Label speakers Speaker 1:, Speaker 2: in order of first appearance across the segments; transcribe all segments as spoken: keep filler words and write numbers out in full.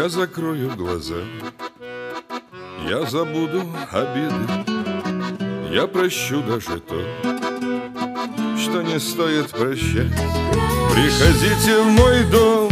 Speaker 1: Я закрою глаза, я забуду обиды, я прощу даже то, что не стоит прощать. Приходите в мой дом,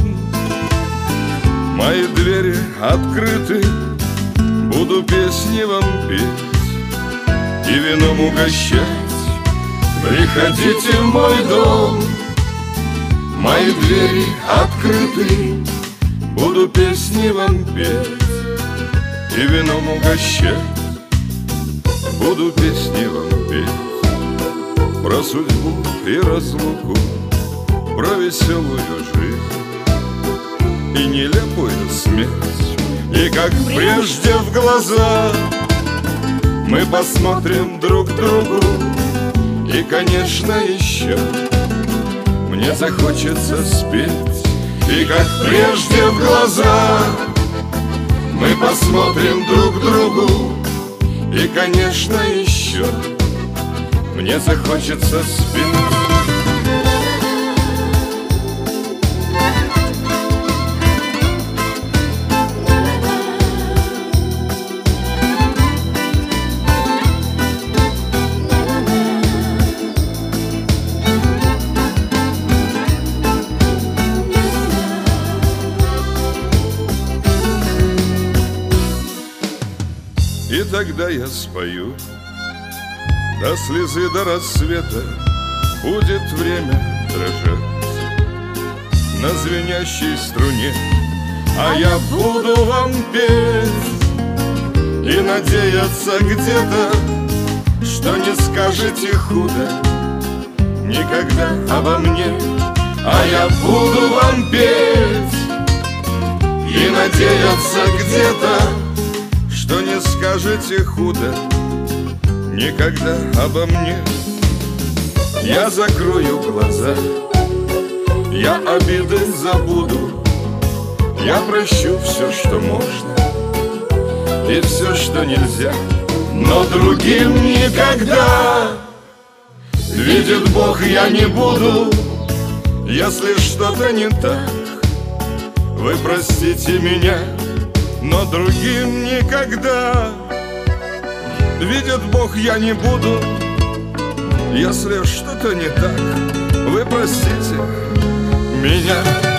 Speaker 1: мои двери открыты, буду песни вам петь и вином угощать. Приходите в мой дом, мои двери открыты, буду песни вам петь и вином угощать. Буду песни вам петь про судьбу и разлуку, про веселую жизнь и нелепую смерть. И как прежде в глаза мы посмотрим друг другу, и, конечно, еще мне захочется спеть. И как прежде в глаза мы посмотрим друг другу, и, конечно, еще мне захочется спеть. И тогда я спою до слезы, до рассвета. Будет время дрожать на звенящей струне, а я буду вам петь и надеяться где-то, что не скажете худо никогда обо мне. А я буду вам петь и надеяться где-то, что не скажете худо никогда обо мне. Я закрою глаза, я обиды забуду, я прощу все, что можно, и все, что нельзя. Но другим никогда, видит Бог, я не буду. Если что-то не так, вы простите меня, но другим никогда, видит Бог, я не буду. Если что-то не так, вы простите меня.